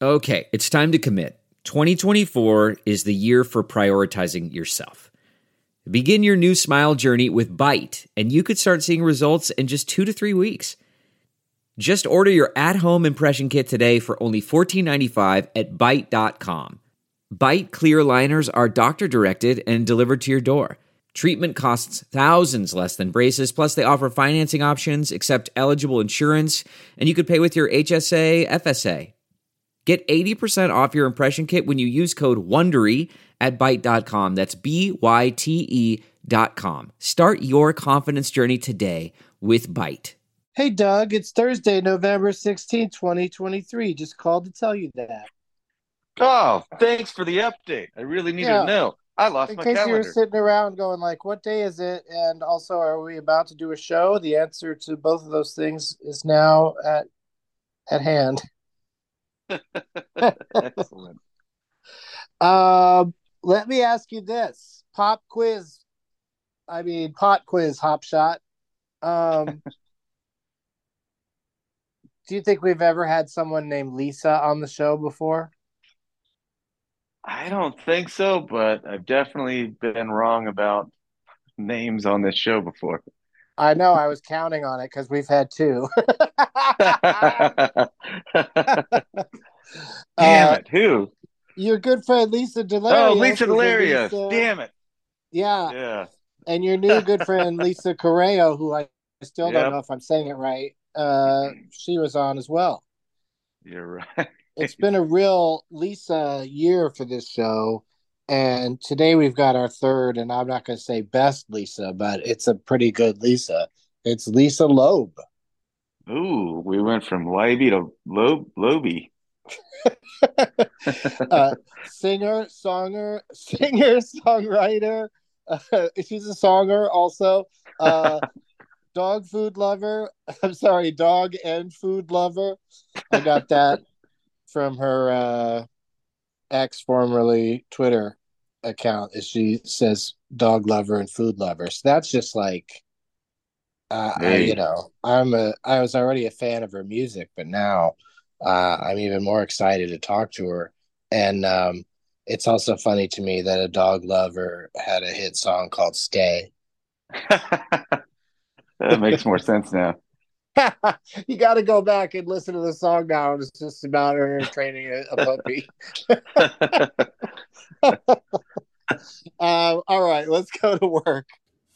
Okay, it's time to commit. 2024 is the year for prioritizing yourself. Begin your new smile journey with Byte, and you could start seeing results in just 2 to 3 weeks. Just order your at-home impression kit today for only $14.95 at Byte.com. Byte clear liners are doctor-directed and delivered to your door. Treatment costs thousands less than braces, plus they offer financing options, accept eligible insurance, and you could pay with your HSA, FSA. Get 80% off your impression kit when you use code WONDERY at Byte.com. That's BYTE.com. Start your confidence journey today with Byte. Hey, Doug, it's Thursday, November 16th, 2023. Just called to tell you that. Oh, thanks for the update. I really needed to know. I lost my calendar. In case you're sitting around going like, what day is it? And also, are we about to do a show? The answer to both of those things is now at hand. Excellent. Let me ask you this. Pot quiz, Hop Shot. Do you think we've ever had someone named Lisa on the show before? I don't think so, but I've definitely been wrong about names on this show before. I know. I was counting on it because we've had 2. Damn it. Who? Your good friend Lisa Delarios. Oh, Lisa Delarios. Damn it. Yeah. And your new good friend Lisa Correo, who I still don't know if I'm saying it right. She was on as well. You're right. It's been a real Lisa year for this show. And today we've got our third, and I'm not going to say best Lisa, but it's a pretty good Lisa. It's Lisa Loeb. Ooh, we went from Libby to Loeby. Singer, songwriter. She's a songer also. Dog food lover. I'm sorry, dog and food lover. I got that from her ex, formerly Twitter account, as she says dog lover and food lover. So that's just like, I was already a fan of her music, but now I'm even more excited to talk to her. And it's also funny to me that a dog lover had a hit song called Stay. That makes more sense now. You got to go back and listen to the song now. It's just about her training a puppy. All right, let's go to work.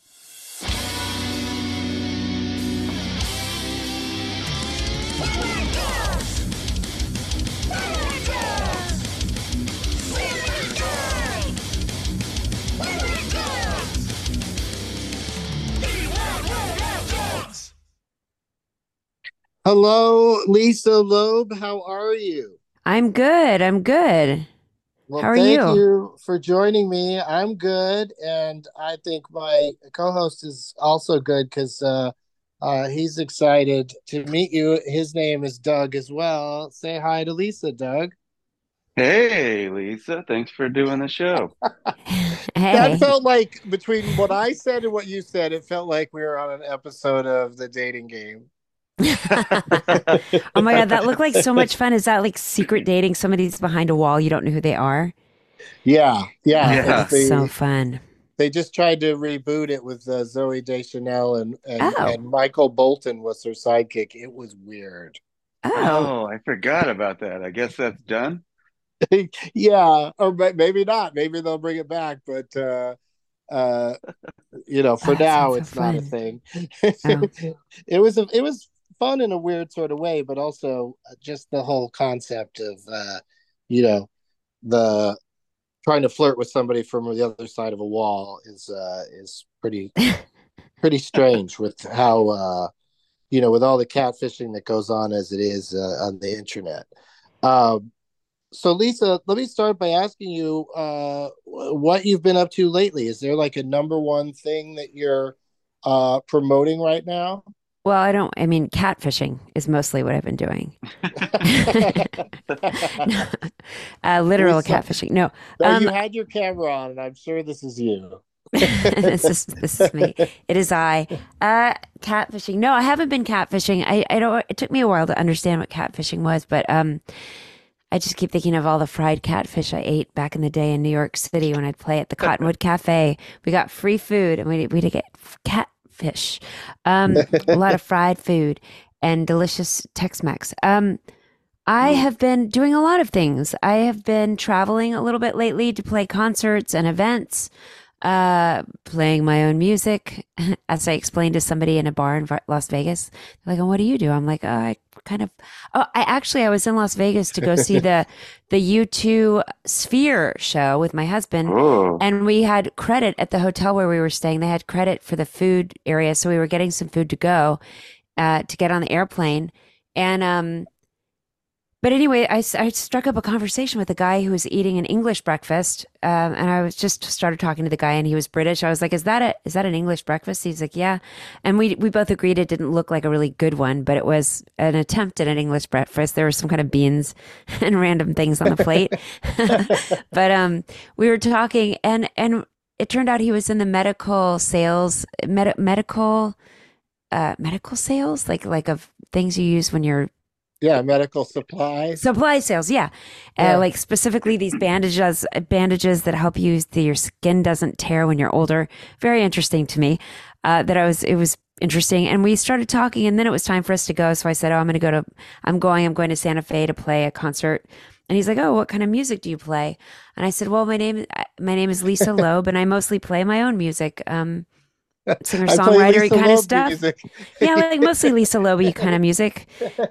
Hello, Lisa Loeb. How are you? I'm good. Well, how are you? Thank you for joining me. I'm good, and I think my co-host is also good because he's excited to meet you. His name is Doug as well. Say hi to Lisa, Doug. Hey, Lisa. Thanks for doing the show. That felt like, between what I said and what you said, it felt like we were on an episode of The Dating Game. Oh my God, that looked like so much fun. Is that like secret dating? Somebody's behind a wall, you don't know who they are? Yeah. So fun. They just tried to reboot it with Zooey Deschanel and Michael Bolton was her sidekick. It was weird. Oh, I forgot about that. I guess that's done. Yeah, or maybe not. Maybe they'll bring it back, but for now it's not a thing. It was fun in a weird sort of way, but also just the whole concept of the trying to flirt with somebody from the other side of a wall is pretty strange with how with all the catfishing that goes on as it is on the internet. So Lisa, let me start by asking you what you've been up to lately. Is there like a number one thing that you're promoting right now? Well, catfishing is mostly what I've been doing. Literal catfishing. No. You had your camera on, and I'm sure this is you. This is me. It is I. Catfishing. No, I haven't been catfishing. I don't. It took me a while to understand what catfishing was, but I just keep thinking of all the fried catfish I ate back in the day in New York City when I'd play at the Cottonwood Cafe. We got free food and we'd get catfish, a lot of fried food and delicious Tex-Mex. I have been doing a lot of things. I have been traveling a little bit lately to play concerts and events, playing my own music. As I explained to somebody in a bar in Las Vegas, they're like, "Oh, what do you do?" I'm like, "Oh, I was in Las Vegas to go see the U2 Sphere show with my husband, Oh, and we had credit at the hotel where we were staying. They had credit for the food area, so we were getting some food to go, to get on the airplane, and but anyway, I struck up a conversation with a guy who was eating an English breakfast, and I was just started talking to the guy, and he was British. I was like, "Is that an English breakfast?" He's like, "Yeah," and we both agreed it didn't look like a really good one, but it was an attempt at an English breakfast. There were some kind of beans and random things on the plate, but we were talking, and it turned out he was in the medical sales, medical sales, like of things you use when you're Yeah, medical supplies. supply sales, yeah. Yeah. Like specifically these bandages that help you so your skin doesn't tear when you're older. Very interesting to me. It was interesting, and we started talking, and then it was time for us to go. So I said, "Oh, I'm going to Santa Fe to play a concert." And he's like, "Oh, what kind of music do you play?" And I said, "Well, my name is Lisa Loeb, and I mostly play my own music, singer I play songwriter Lisa kind of Loeb stuff." music. Yeah, like mostly Lisa Loeb kind of music,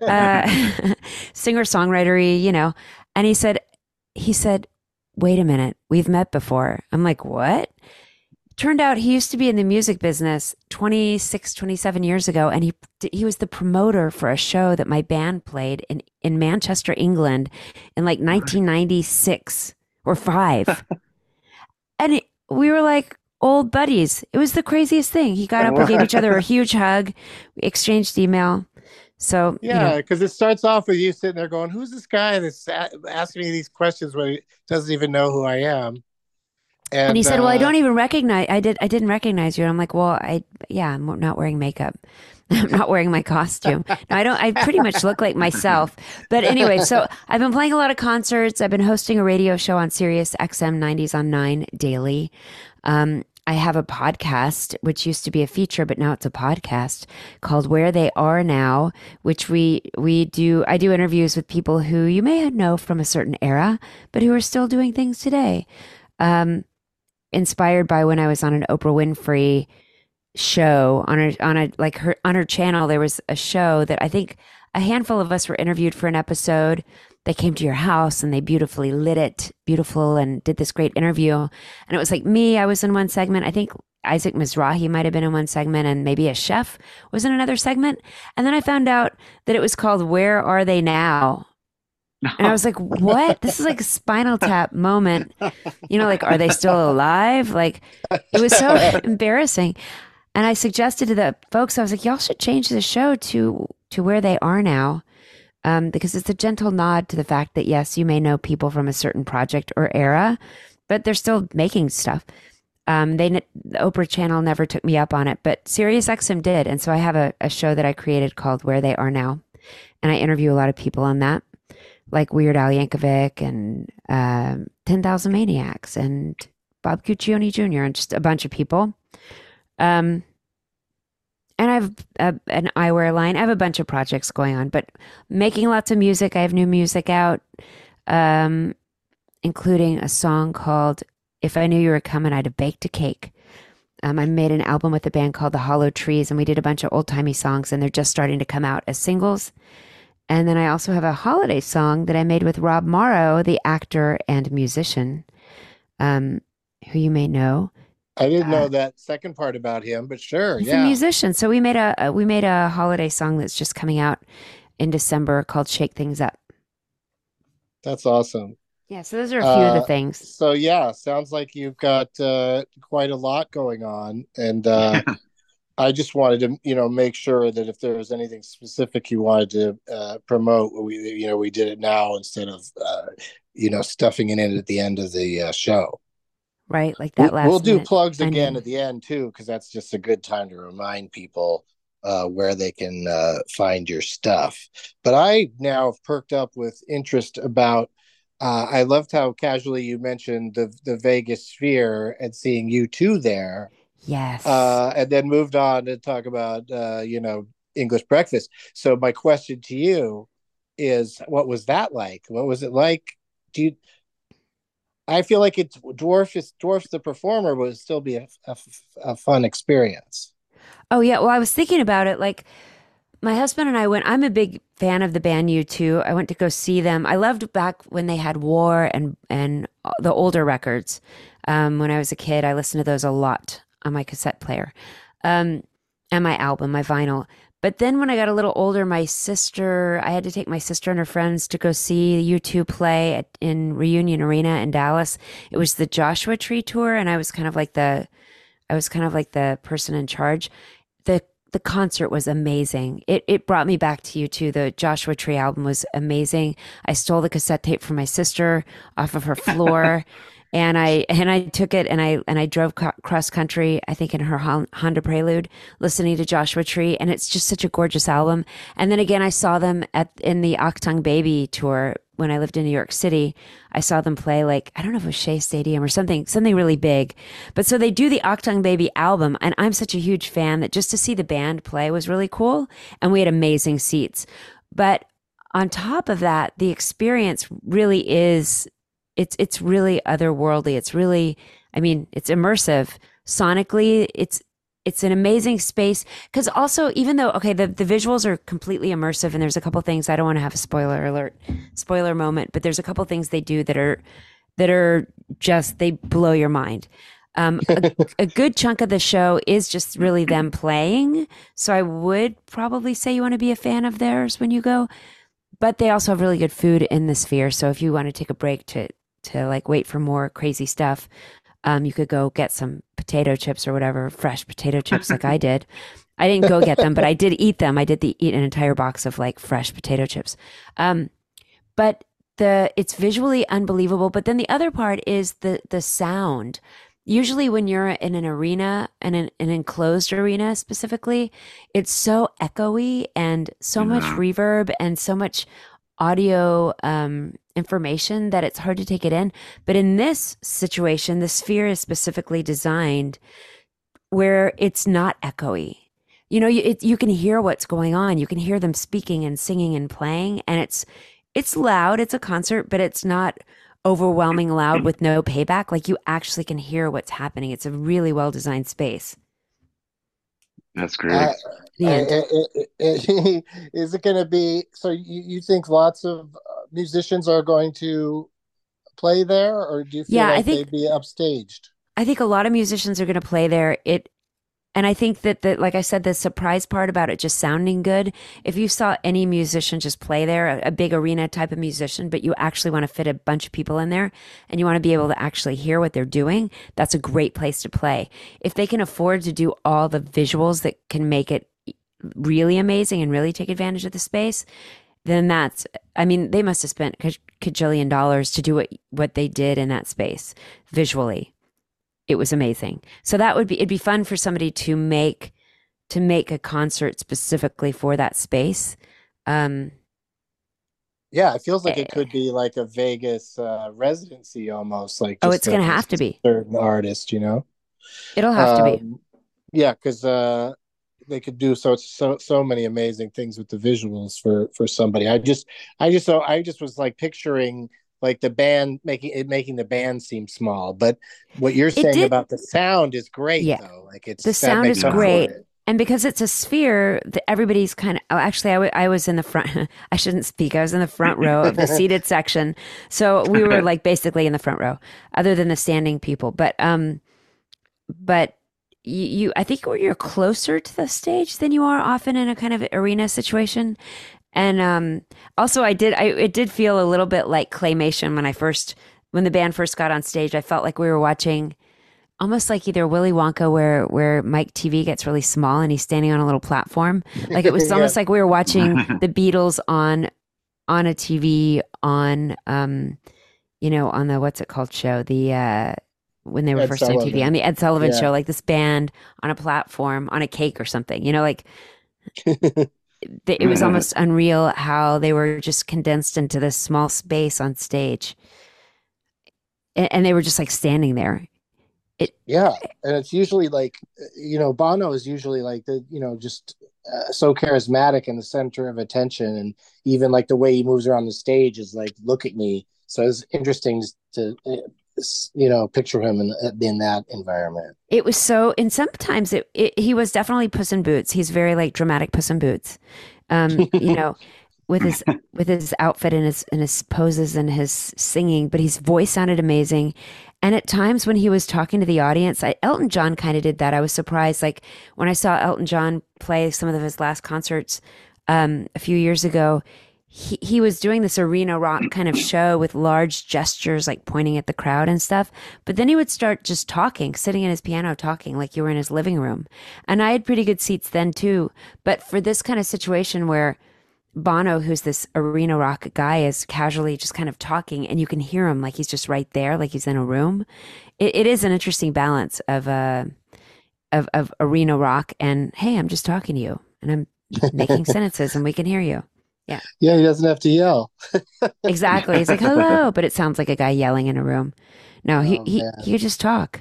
singer songwritery, you know. And he said, "Wait a minute, we've met before." I'm like, "What?" Turned out he used to be in the music business 26, 27 years ago, and he was the promoter for a show that my band played in Manchester, England, in like 1996 or five. And we were like old buddies. It was the craziest thing. He got up, we gave each other a huge hug, we exchanged email. So, Yeah, because it starts off with you sitting there going, "Who's this guy that's asking me these questions when he doesn't even know who I am?" and he And said, "Well, I don't even recognize, I didn't recognize you." And I'm like, "Well, I'm not wearing makeup. I'm not wearing my costume. No, I pretty much look like myself." But anyway, so I've been playing a lot of concerts. I've been hosting a radio show on Sirius XM 90s on 9 daily. I have a podcast, which used to be a feature, but now it's a podcast called Where They Are Now, which I do interviews with people who you may know from a certain era, but who are still doing things today. Inspired by when I was on an Oprah Winfrey show on her channel. There was a show that I think a handful of us were interviewed for an episode. They came to your house and they beautifully lit it, beautiful, and did this great interview. And it was like me, I was in one segment. I think Isaac Mizrahi might have been in one segment, and maybe a chef was in another segment. And then I found out that it was called Where Are They Now? And I was like, what? This is like a Spinal Tap moment. You know, like, are they still alive? Like, it was so embarrassing. And I suggested to the folks, I was like, y'all should change the show to Where They Are Now. Because it's a gentle nod to the fact that, yes, you may know people from a certain project or era, but they're still making stuff. The Oprah channel never took me up on it, but SiriusXM did. And so I have a show that I created called Where They Are Now. And I interview a lot of people on that, like Weird Al Yankovic and 10,000 Maniacs and Bob Guccione Jr. and just a bunch of people. And I have an eyewear line. I have a bunch of projects going on, but making lots of music. I have new music out, including a song called If I Knew You Were Coming, I'd Have Baked a Cake. I made an album with a band called The Hollow Trees, and we did a bunch of old-timey songs, and they're just starting to come out as singles. And then I also have a holiday song that I made with Rob Morrow, the actor and musician, who you may know. I didn't know that second part about him, but sure, He's yeah. a musician. So we made a holiday song that's just coming out in December called Shake Things Up. That's awesome. Yeah, so those are a few of the things. So yeah, sounds like you've got quite a lot going on, and I just wanted to, make sure that if there was anything specific you wanted to promote, we did it now instead of stuffing it in at the end of the show. Right, like that last We'll do minute plugs ending. again at the end too, because that's just a good time to remind people where they can find your stuff. But I now have perked up with interest about. I loved how casually you mentioned the Vegas Sphere and seeing U2 there, Yes. and then moved on to talk about English breakfast. So my question to you is, what was that like? What was it like? Do you? I feel like it dwarfs the performer, but it'd still be a fun experience. Oh yeah. Well, I was thinking about it. Like my husband and I went. I'm a big fan of the band U2. I went to go see them. I loved back when they had War and the older records. When I was a kid, I listened to those a lot on my cassette player, and my album, my vinyl. But then when I got a little older, I had to take my sister and her friends to go see U2 play in Reunion Arena in Dallas. It was the Joshua Tree tour, and I was kind of like the person in charge. The concert was amazing. It brought me back to U2. The Joshua Tree album was amazing. I stole the cassette tape from my sister off of her floor. And I took it and I drove cross country, I think in her Honda Prelude, listening to Joshua Tree, and it's just such a gorgeous album. And then again, I saw them in the Achtung Baby tour when I lived in New York City. I saw them play, like, I don't know if it was Shea Stadium or something really big. But so they do the Achtung Baby album, and I'm such a huge fan that just to see the band play was really cool, and we had amazing seats. But on top of that, the experience really is. It's really otherworldly. It's really, I mean, it's immersive. Sonically, it's an amazing space. Because also, even though, okay, the visuals are completely immersive, and there's a couple things, I don't want to have a spoiler moment, but there's a couple things they do that are just, they blow your mind. A good chunk of the show is just really them playing. So I would probably say you want to be a fan of theirs when you go. But they also have really good food in the Sphere. So if you want to take a break to like wait for more crazy stuff, you could go get some potato chips or whatever, fresh potato chips like I did. I didn't go get them, but I did eat them. I did eat an entire box of like fresh potato chips. But it's visually unbelievable. But then the other part is the sound. Usually when you're in an arena, and an enclosed arena specifically, it's so echoey and so much reverb and so much audio information that it's hard to take it in. But in this situation, the Sphere is specifically designed where it's not echoey. You know, you can hear what's going on. You can hear them speaking and singing and playing, and it's loud. It's a concert, but it's not overwhelming loud with no payback. Like, you actually can hear what's happening. It's a really well designed space. That's great. Is it going to be, so you think lots of musicians are going to play there, or do you feel like they'd be upstaged? I think a lot of musicians are going to play there. And I think that like I said, the surprise part about it just sounding good, if you saw any musician just play there, a big arena type of musician, but you actually want to fit a bunch of people in there and you want to be able to actually hear what they're doing, that's a great place to play. If they can afford to do all the visuals that can make it really amazing and really take advantage of the space, then they must have spent a cajillion dollars to do what they did in that space visually. It was amazing. So it'd be fun for somebody to make a concert specifically for that space. Yeah, it feels like it could be like a Vegas residency almost. Like, oh, it's going to have to be certain artist, you know. It'll have to be. Yeah, because they could do so many amazing things with the visuals for somebody. I just was like picturing like the band making the band seem small, but what you're saying about the sound is great. Yeah. Though, like the sound is great, and because it's a Sphere, everybody's kind of. Oh, actually, I was in the front. I shouldn't speak. I was in the front row of the seated section, so we were like basically in the front row, other than the standing people. But you, I think you're closer to the stage than you are often in a kind of arena situation. And also it did feel a little bit like claymation when the band first got on stage. I felt like we were watching almost like either Willy Wonka where Mike TV gets really small and he's standing on a little platform. Like, it was almost like we were watching the Beatles on a TV on on the, what's it called, show, the when they were Ed first on Sullivan. TV, on the Ed Sullivan show, like this band on a platform on a cake or something, like It was almost unreal how they were just condensed into this small space on stage, and they were just like standing there. Yeah, and it's usually like, Bono is usually like just so charismatic and the center of attention, and even like the way he moves around the stage is like, look at me. So it's interesting to picture him in that environment. It was so, and sometimes he was definitely Puss in Boots. He's very like dramatic Puss in Boots, you know, with his outfit and his poses and his singing. But his voice sounded amazing. And at times when he was talking to the audience, Elton John kind of did that. I was surprised, like when I saw Elton John play some of his last concerts a few years ago. He was doing this arena rock kind of show with large gestures, like pointing at the crowd and stuff. But then he would start just talking, sitting at his piano talking like you were in his living room. And I had pretty good seats then too. But for this kind of situation where Bono, who's this arena rock guy, is casually just kind of talking and you can hear him like he's just right there, like he's in a room. It is an interesting balance of arena rock and, hey, I'm just talking to you and I'm making sentences and we can hear you. Yeah. Yeah, he doesn't have to yell. Exactly. He's like, hello, but it sounds like a guy yelling in a room. No, he could just talk.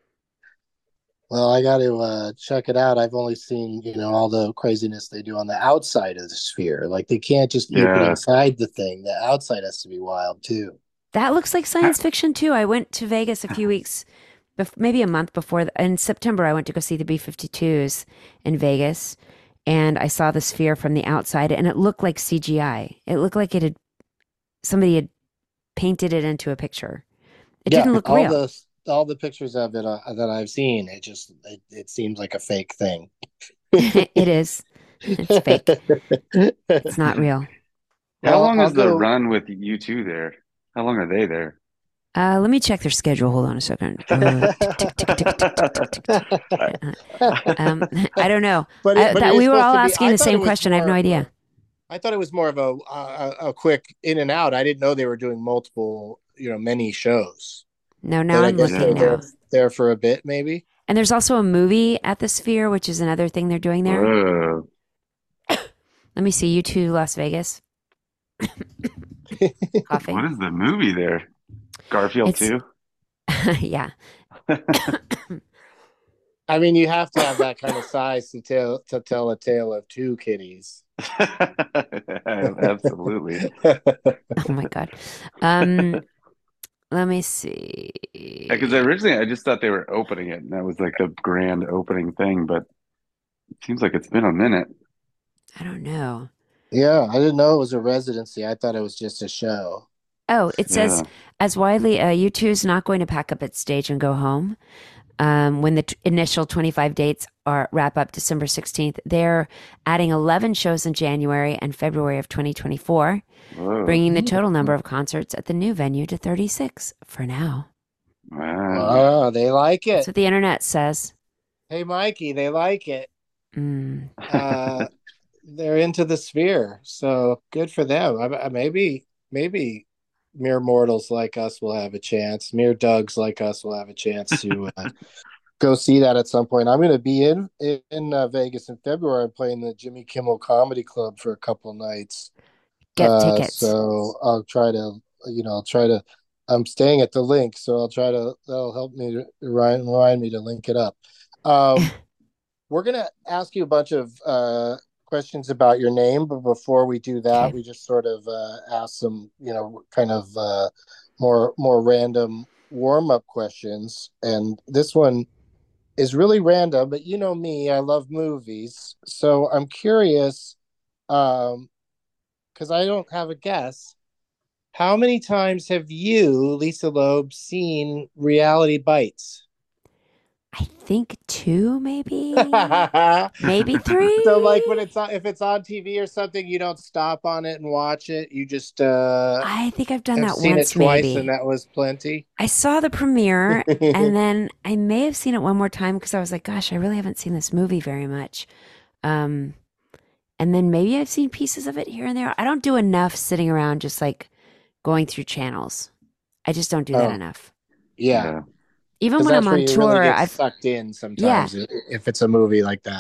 Well, I got to check it out. I've only seen, all the craziness they do on the outside of the Sphere. Like they can't just keep it inside the thing. The outside has to be wild too. That looks like science fiction too. I went to Vegas a few weeks, maybe a month before. In September, I went to go see the B-52s in Vegas. And I saw the Sphere from the outside, and it looked like CGI. It looked like somebody had painted it into a picture. It didn't look real. All the pictures of it that I've seen, it seems like a fake thing. It is. It's fake. It's not real. How long is the run with U2 there? How long are they there? Let me check their schedule. Hold on a second. I don't know. But we were all asking the same question. I have no idea. I thought it was more of a quick in and out. I didn't know they were doing multiple, many shows. No, now I'm looking now. There for a bit, maybe. And there's also a movie at the Sphere, which is another thing they're doing there. Let me see. U2 Las Vegas. Coughing. What is the movie there? Garfield too? Yeah. I mean, you have to have that kind of size to tell a tale of two kitties. Absolutely. Oh my God. Let me see. Because originally I just thought they were opening it, and that was like the grand opening thing, but it seems like it's been a minute. I don't know. Yeah, I didn't know it was a residency. I thought it was just a show. Oh, it says, as widely, U2 is not going to pack up its stage and go home. When the initial 25 dates wrap up December 16th, they're adding 11 shows in January and February of 2024, bringing the total number of concerts at the new venue to 36 for now. Wow, they like it. That's what the internet says. Hey, Mikey, they like it. They're into the Sphere, so good for them. Maybe mere mortals like us will have a chance. Mere Dougs like us will have a chance to go see that at some point. I'm going to be in Vegas in February. I'm playing the Jimmy Kimmel Comedy Club for a couple nights. Get tickets. So I'll try to. I'm staying at the link, so that'll help me remind me to link it up. We're going to ask you a bunch of questions about your name, but before we do that, we just sort of ask some, kind of more random warm-up questions. And this one is really random, but you know me, I love movies. So I'm curious, because I don't have a guess. How many times have you, Lisa Loeb, seen Reality Bites? I think 2, maybe. Maybe 3. So, like, if it's on TV or something, you don't stop on it and watch it. You just I think I've done that seen once, it twice, maybe, and that was plenty. I saw the premiere, and then I may have seen it one more time because I was like, "Gosh, I really haven't seen this movie very much." And then maybe I've seen pieces of it here and there. I don't do enough sitting around just like going through channels. I just don't do that enough. Yeah. Even when I'm on tour, really I've sucked in sometimes if it's a movie like that.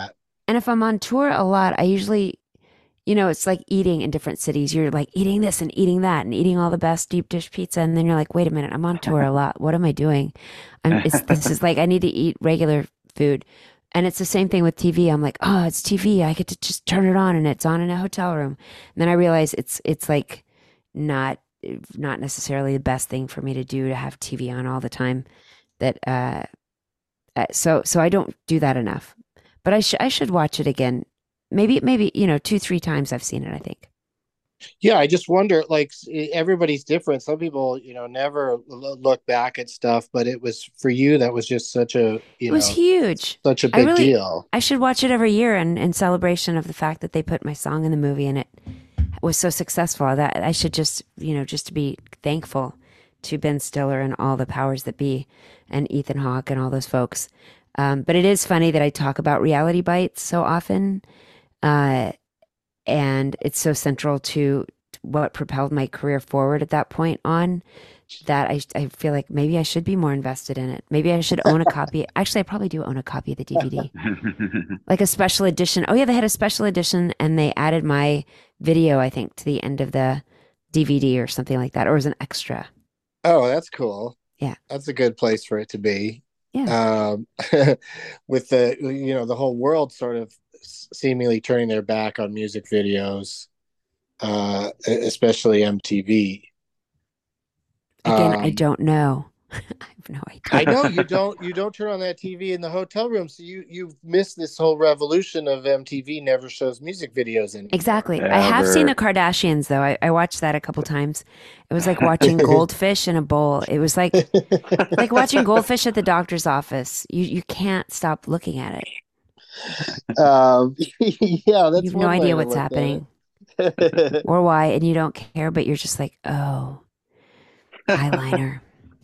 And if I'm on tour a lot, I usually, it's like eating in different cities. You're like eating this and eating that and eating all the best deep dish pizza. And then you're like, wait a minute, I'm on tour a lot. What am I doing? This is like, I need to eat regular food. And it's the same thing with TV. I'm like, oh, it's TV. I get to just turn it on and it's on in a hotel room. And then I realize it's like not necessarily the best thing for me to do to have TV on all the time. That so I don't do that enough. But I should watch it again. Maybe 2-3 times I've seen it, I think. Yeah, I just wonder, like, everybody's different. Some people, never look back at stuff, but it was for you, that was just such a, It was huge. such a big deal. I should watch it every year in celebration of the fact that they put my song in the movie and it was so successful. That I should just to be thankful to Ben Stiller and all the powers that be and Ethan Hawke and all those folks. But it is funny that I talk about Reality Bites so often. And it's so central to what propelled my career forward at that point on, that I feel like maybe I should be more invested in it. Maybe I should own a copy. Actually, I probably do own a copy of the DVD, like a special edition. Oh yeah, they had a special edition and they added my video, I think, to the end of the DVD or something like that, or as an extra. Oh, that's cool. Yeah. That's a good place for it to be. Yeah. With the whole world sort of seemingly turning their back on music videos, especially MTV. Again, I don't know. I have no idea. I know you don't turn on that TV in the hotel room, so you've missed this whole revolution of MTV never shows music videos anymore. Exactly. I have seen the Kardashians though. I watched that a couple times. It was like watching goldfish in a bowl. It was like watching goldfish at the doctor's office. You can't stop looking at it. Yeah, that's you have no idea what's happening or why, and you don't care, but you're just like, oh, eyeliner.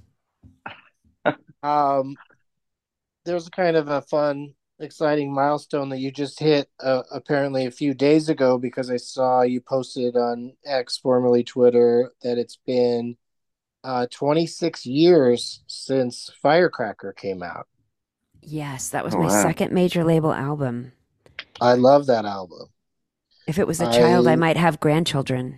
There's kind of a fun, exciting milestone that you just hit apparently a few days ago, because I saw you posted on X, formerly Twitter, that it's been 26 years since Firecracker came out. Yes, that was my second major label album. I love that album. If it was a child, I might have grandchildren.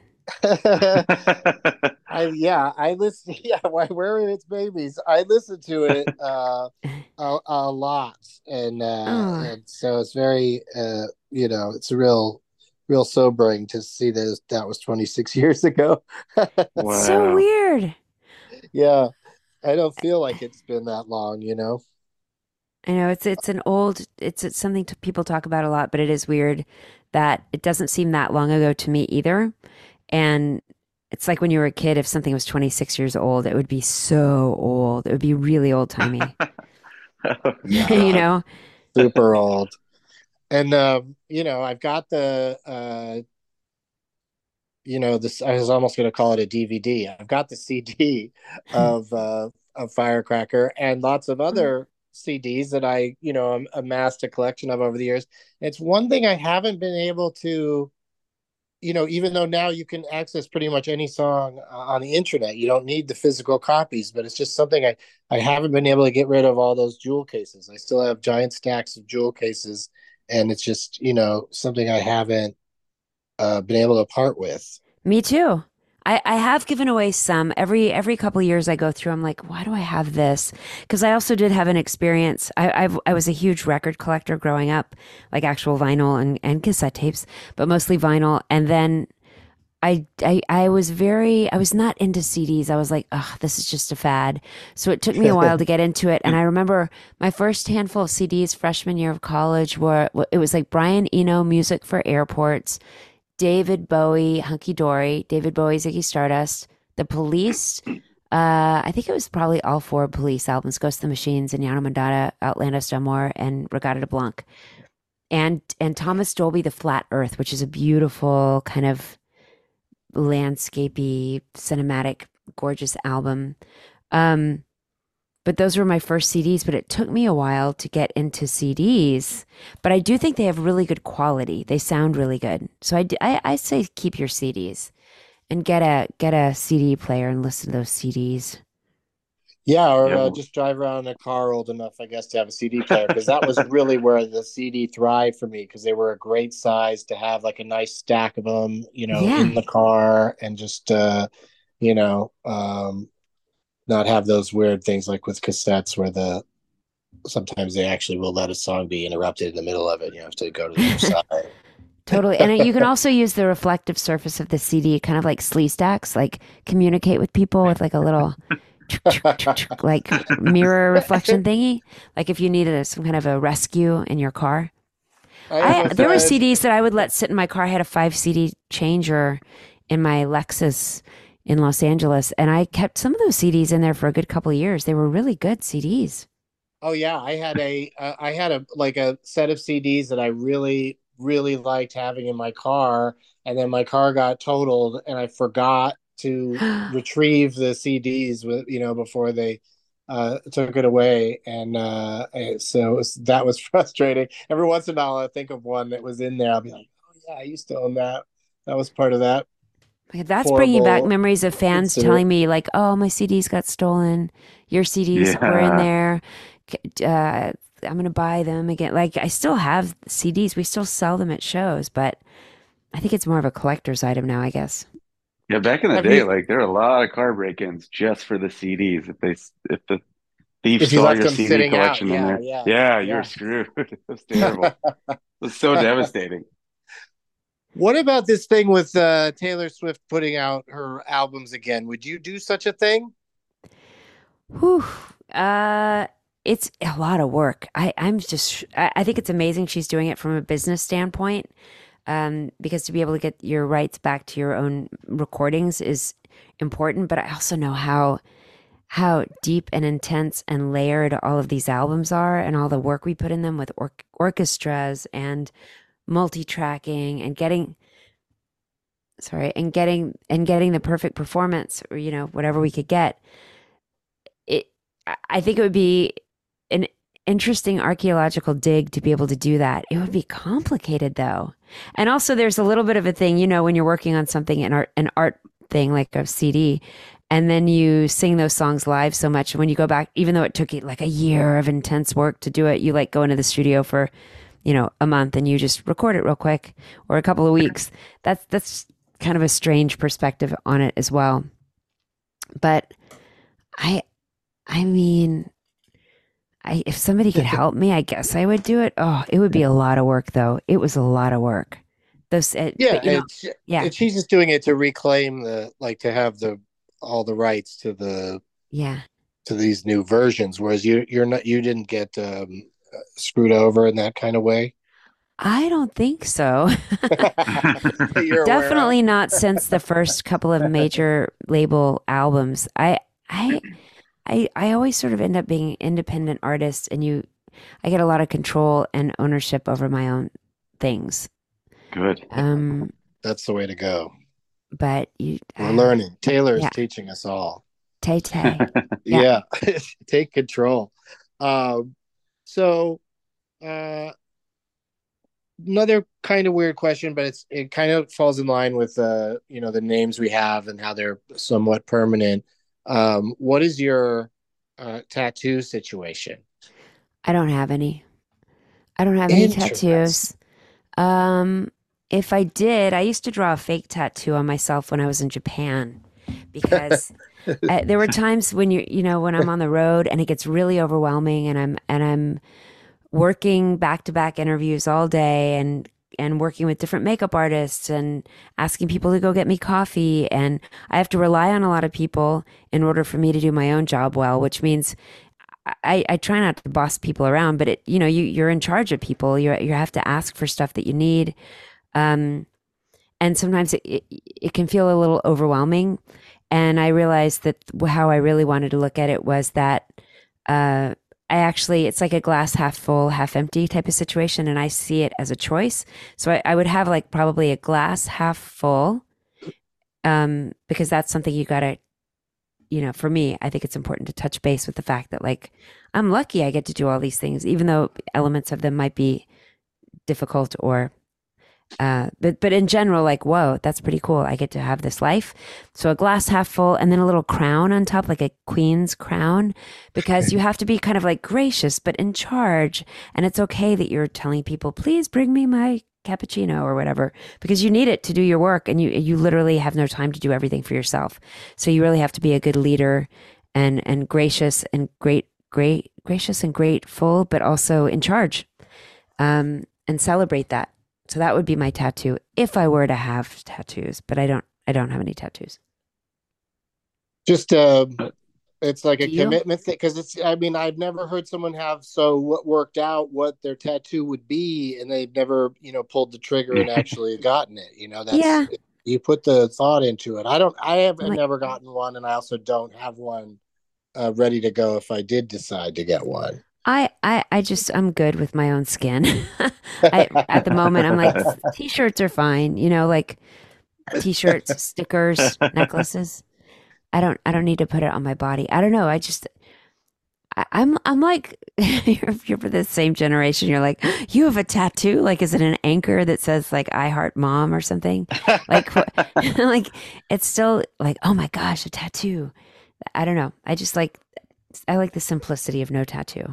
I listen. Yeah, where are its babies? I listen to it a lot, and so it's very it's real sobering to see that was 26 years ago. Wow. So weird. Yeah, I don't feel like it's been that long. I know it's something people talk about a lot, but it is weird that it doesn't seem that long ago to me either. And it's like when you were a kid, if something was 26 years old, it would be so old. It would be really old timey. Super old. And I've got the this, I was almost going to call it a DVD. I've got the CD of Firecracker and lots of other CDs that I amassed a collection of over the years. It's one thing I haven't been able to, even though now you can access pretty much any song on the internet, you don't need the physical copies, but it's just something I haven't been able to get rid of, all those jewel cases. I still have giant stacks of jewel cases, and it's just, something I haven't been able to part with. Me too. I have given away some. Every couple of years I go through, I'm like, why do I have this? Because I also did have an experience. I was a huge record collector growing up, like actual vinyl and cassette tapes, but mostly vinyl. And then I was not into CDs. I was like, oh, this is just a fad. So it took me a while to get into it. And I remember my first handful of CDs freshman year of college it was like Brian Eno, Music for Airports, David Bowie, Hunky Dory, David Bowie, Ziggy Stardust, The Police. I think it was probably all 4 Police albums: Ghost of the Machines, Inyana Mandata, Outlandos d'Amour, and Regatta de Blanc. And Thomas Dolby, The Flat Earth, which is a beautiful kind of landscapey, cinematic, gorgeous album. But those were my first CDs, but it took me a while to get into CDs. But I do think they have really good quality. They sound really good. So I say keep your CDs and get a CD player and listen to those CDs. Yeah, or Yeah, just drive around in a car old enough, I guess, to have a CD player, because that was really where the CD thrived for me, because they were a great size to have like a nice stack of them, Yeah. in the car, and just you know, not have those weird things like with cassettes where sometimes they actually will let a song be interrupted in the middle of it. You have to go to the other side. Totally. And you can also use the reflective surface of the CD, kind of like Sleestacks, like communicate with people with like a little like mirror reflection thingy. Like if you needed some kind of a rescue in your car. I have a There were friend. CDs that I would let sit in my car. I had a 5 CD changer in my Lexus in Los Angeles, and I kept some of those CDs in there for a good couple of years. They were really good CDs. Oh yeah, I had a like a set of CDs that I really really liked having in my car, and then my car got totaled, and I forgot to retrieve the CDs before they took it away, and so that was frustrating. Every once in a while, I think of one that was in there. I'll be like, oh yeah, I used to own that. That was part of that That's bringing back horrible memories of fans incident. telling me, like, "Oh, my CDs got stolen. Your CDs were in yeah, there. I'm gonna buy them again." Like, I still have CDs. We still sell them at shows, but I think it's more of a collector's item now, I guess. yeah. Back in the Have day, you like there were a lot of car break-ins just for the CDs. If the thief if you saw left your them CD sitting out? collection in Yeah, there, yeah, yeah, you're yeah. screwed. It was terrible. It was so devastating. What about this thing with Taylor Swift putting out her albums again? Would you do such a thing? Whew. Uh, it's a lot of work. I think it's amazing she's doing it from a business standpoint. Because to be able to get your rights back to your own recordings is important. But I also know how deep and intense and layered all of these albums are, and all the work we put in them with orchestras and multi-tracking and getting the perfect performance, or whatever we could get. I think it would be an interesting archaeological dig to be able to do that. It would be complicated though. And also there's a little bit of a thing, when you're working on something, an art thing like a CD, and then you sing those songs live so much. And when you go back, even though it took you like a year of intense work to do it, you like go into the studio for, a month and you just record it real quick, or a couple of weeks. That's kind of a strange perspective on it as well. But I I mean, if somebody could help me, I guess I would do it. Oh, it would be a lot of work, though. It was a lot of work. Yeah, But yeah, she's just doing it to reclaim to have all the rights yeah. to these new versions, whereas you didn't get screwed over in that kind of way. I don't think so. That you're aware of. Definitely not since the first couple of major label albums. I, I always sort of end up being independent artist, and I get a lot of control and ownership over my own things. Good. That's the way to go. But We're learning. Taylor is yeah, teaching us all. Tay Tay. Yeah, take control. So, uh, another kind of weird question, but it kind of falls in line with the names we have and how they're somewhat permanent. What is your tattoo situation? I don't have any. I don't have any Interesting. tattoos. If I did, I used to draw a fake tattoo on myself when I was in Japan, because there were times when when I'm on the road and it gets really overwhelming, and I'm working back to back interviews all day, and working with different makeup artists and asking people to go get me coffee, and I have to rely on a lot of people in order for me to do my own job well, which means I try not to boss people around, but you're in charge of people. You have to ask for stuff that you need. Um, and sometimes it can feel a little overwhelming. And I realized that how I really wanted to look at it was that it's like a glass half full, half empty type of situation. And I see it as a choice. So I would have like probably a glass half full, because that's something you got to, for me, I think it's important to touch base with the fact that, like, I'm lucky I get to do all these things, even though elements of them might be difficult or But in general, like, whoa, that's pretty cool. I get to have this life. So a glass half full and then a little crown on top, like a queen's crown, because you have to be kind of like gracious, but in charge. And it's okay that you're telling people, please bring me my cappuccino or whatever, because you need it to do your work, and you literally have no time to do everything for yourself. So you really have to be a good leader and gracious and gracious and grateful, but also in charge, and celebrate that. So that would be my tattoo if I were to have tattoos, but I don't have any tattoos. Just it's like a Do you? commitment thing, because I've never heard someone have worked out what their tattoo would be, and they've never pulled the trigger and actually gotten it. That's Yeah. you put the thought into it. I have Like- never gotten one, and I also don't have one ready to go if I did decide to get one. I'm good with my own skin. At the moment, I'm like, t-shirts are fine, like t-shirts, stickers, necklaces. I don't need to put it on my body. I don't know. I'm like, you're for the same generation. You're like, you have a tattoo? Like, is it an anchor that says like, I heart mom or something? Like, like it's still like, oh my gosh, a tattoo. I don't know. I like the simplicity of no tattoo.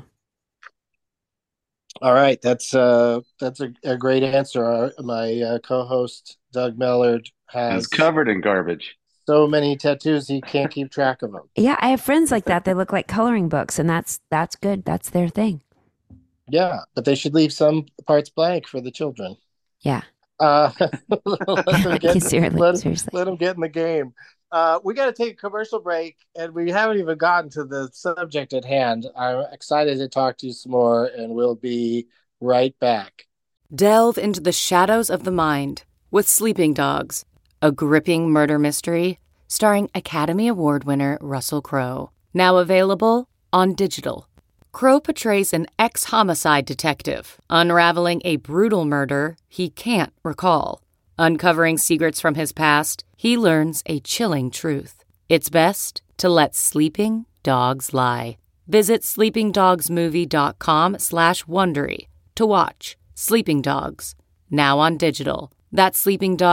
All right, that's a great answer. My co-host Doug Mellard has It's covered in garbage. so many tattoos he can't keep track of them. Yeah, I have friends like that. They look like coloring books, and that's good. That's their thing. Yeah, but they should leave some parts blank for the children. Yeah. Let them Seriously. let them get in the game. We got to take a commercial break, and we haven't even gotten to the subject at hand. I'm excited to talk to you some more, and we'll be right back. Delve into the shadows of the mind with Sleeping Dogs, a gripping murder mystery starring Academy Award winner Russell Crowe. Now available on digital. Crowe portrays an ex-homicide detective unraveling a brutal murder he can't recall. Uncovering secrets from his past, he learns a chilling truth. It's best to let sleeping dogs lie. Visit sleepingdogsmovie.com/Wondery to watch Sleeping Dogs, now on digital. That's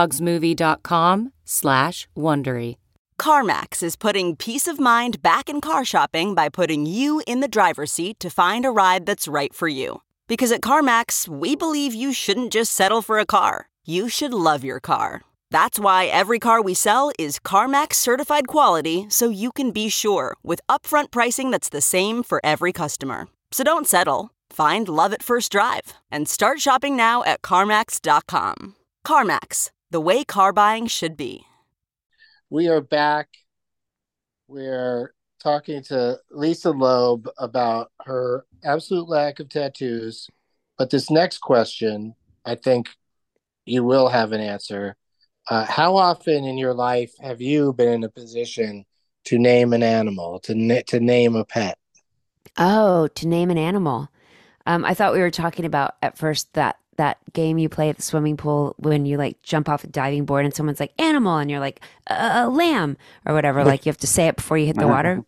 sleepingdogsmovie.com/Wondery. CarMax is putting peace of mind back in car shopping by putting you in the driver's seat to find a ride that's right for you. Because at CarMax, we believe you shouldn't just settle for a car. You should love your car. That's why every car we sell is CarMax certified quality, so you can be sure with upfront pricing that's the same for every customer. So don't settle. Find love at first drive and start shopping now at CarMax.com. CarMax, the way car buying should be. We are back. We're talking to Lisa Loeb about her absolute lack of tattoos. But this next question, I think you will have an answer. How often in your life have you been in a position to name an animal, to name a pet? Oh, to name an animal. I thought we were talking about at first that game you play at the swimming pool when you like jump off a diving board and someone's like animal and you're like lamb or whatever. Like you have to say it before you hit the water.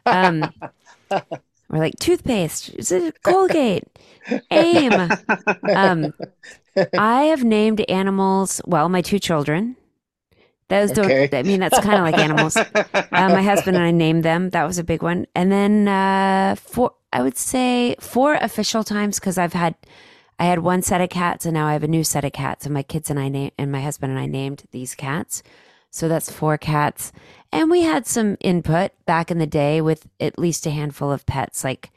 Or like toothpaste. Is it Colgate? Aim. I have named animals. Well, my two children. Those don't. Okay. I mean, that's kind of like animals. My husband and I named them. That was a big one. And then I would say 4 official times because I had one set of cats and now I have a new set of cats. And my kids and my husband and I named these cats. So that's 4 cats. And we had some input back in the day with at least a handful of pets, like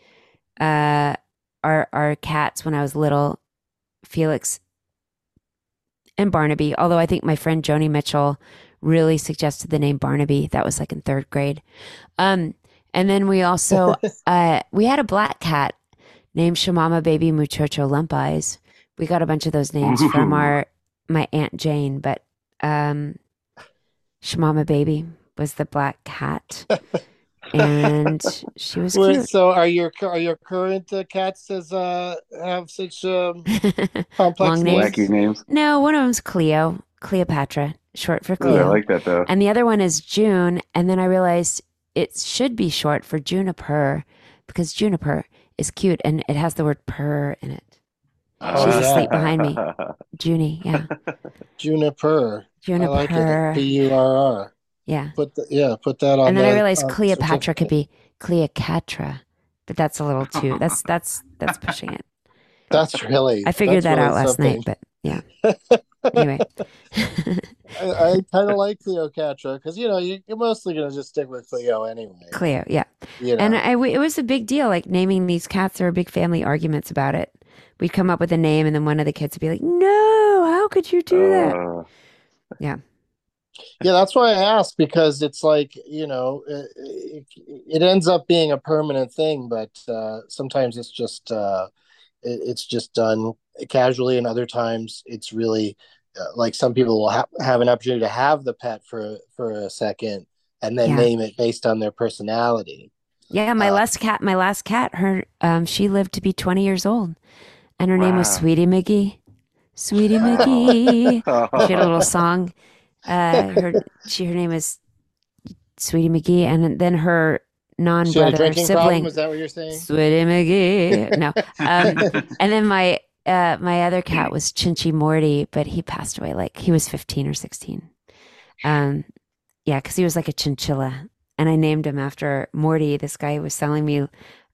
our cats when I was little, Felix and Barnaby. Although I think my friend Joni Mitchell really suggested the name Barnaby. That was like in 3rd grade. And then we also we had a black cat named Shamama Baby Muchocho Lump Eyes. We got a bunch of those names from my Aunt Jane, but Shamama Baby was the black cat, and she was cute. So, are your current cats have such complex Long names? Wacky names. No, one of them's Cleopatra, short for Ooh, Cleo. I like that though. And the other one is June. And then I realized it should be short for Juniper because Juniper is cute and it has the word purr in it. She's yeah. asleep behind me. Junie, yeah. Juniper. I like it. Juniper. Purr. Yeah. Put that on And then I the realized Cleopatra could certificate. be Cleocatra, but that's a little too that's pushing it. That's I figured that really out last night, something. but yeah. Anyway. I kind of like Cleopatra because you're mostly gonna just stick with Cleo anyway. Cleo, yeah. You And know. it was a big deal, like naming these cats. There were big family arguments about it. We'd come up with a name, and then one of the kids would be like, "No, how could you do that?" Yeah. Yeah, that's why I asked because it's like it ends up being a permanent thing, but sometimes it's just done casually, and other times it's really like some people will have an opportunity to have the pet for a second and then Yeah. name it based on their personality. Yeah, my last cat, her she lived to be 20 years old, and her name was Wow. Sweetie McGee. Sweetie McGee. She had a little song. Her name was Sweetie McGee, and then her She had a non-brother drinking problem. sibling, Is that what you're saying? Sweetie McGee. No, and then my other cat was Chinchy Morty, but he passed away like he was 15 or 16. Yeah, because he was like a chinchilla, and I named him after Morty. This guy was selling me,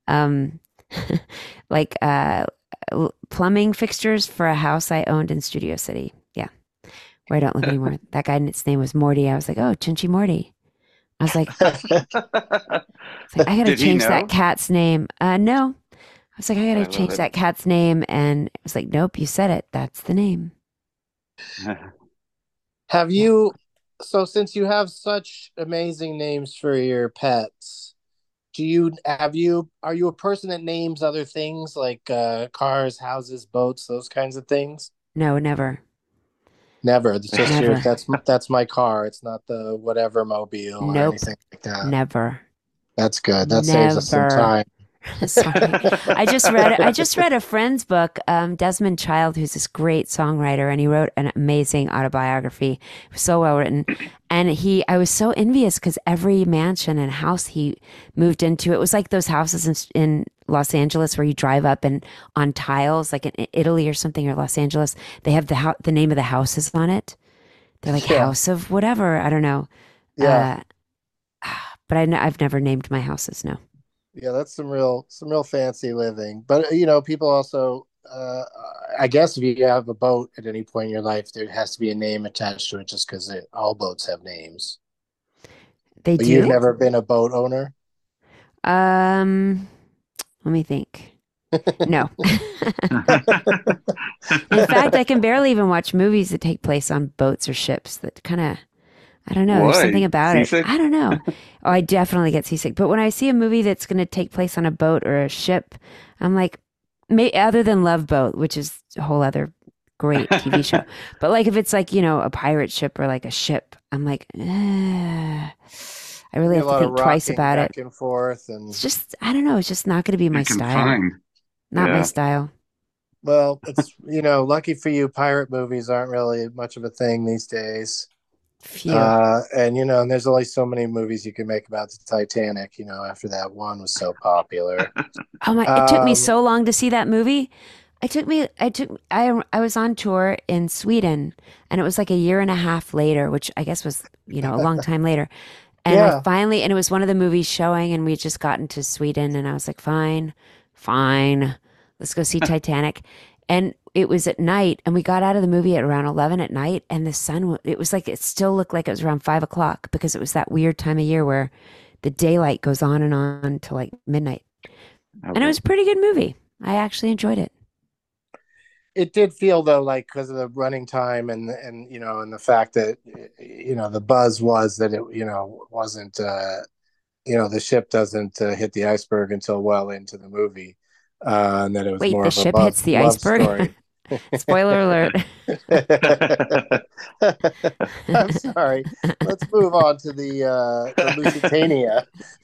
like plumbing fixtures for a house I owned in Studio City. Yeah, where I don't live anymore. That guy's name was Morty. I was like, oh, Chinchy Morty. I was like, I gotta Did he change know? that cat's name. No. I was like, I I gotta love change it. that cat's name. And it was like, nope, you said it. That's the name. Have you, so since you have such amazing names for your pets, are you a person that names other things like cars, houses, boats, those kinds of things? No, never. Never. It's just Never. that's my car. It's not the whatever mobile or Nope. anything like that. Never. That's good. That saves us some Never. time. Sorry. I just read a friend's book, Desmond Child, who's this great songwriter, and he wrote an amazing autobiography. It was so well written. And I was so envious because every mansion and house he moved into, it was like those houses in Los Angeles where you drive up and on tiles, like in Italy or something, or Los Angeles, they have the name of the houses on it. They're like Yeah. House of whatever. I don't know. Yeah. But I've never named my houses. No. Yeah, that's some real fancy living. But people also I guess if you have a boat at any point in your life, there has to be a name attached to it just because all boats have names. They But do? you've never been a boat owner? Let me think. No. In fact, I can barely even watch movies that take place on boats or ships. That kind of, I don't know. There's Why? something about Seasick? it. I don't know. Oh, I definitely get seasick. But when I see a movie that's going to take place on a boat or a ship, I'm like, other than Love Boat, which is a whole other great TV show. But like if it's like, a pirate ship or like a ship, I'm like, I really A have lot to of think twice rocking about back it. and forth, and It's just, I don't know. It's just not going to be my You're style. confined. Not my Yeah. style. well, it's lucky for you, pirate movies aren't really much of a thing these days. Phew. And and there's only so many movies you can make about the Titanic. After that one was so popular. Oh my! It took me Um, so long to see that movie. I was on tour in Sweden, and it was like a year and a half later, which I guess was a long time later. And Yeah. and it was one of the movies showing, and we had just gotten to Sweden, and I was like, fine, let's go see Titanic. And it was at night, and we got out of the movie at around 11 at night, and the sun, it was like, it still looked like it was around 5 o'clock because it was that weird time of year where the daylight goes on and on till like midnight. And it was a pretty good movie. I actually enjoyed it. It did feel though like because of the running time and and the fact that the buzz was that it wasn't the ship doesn't hit the iceberg until well into the movie, and that it was Wait, more the of a ship hits the love iceberg? story. Spoiler alert. I'm sorry. Let's move on to the Lusitania.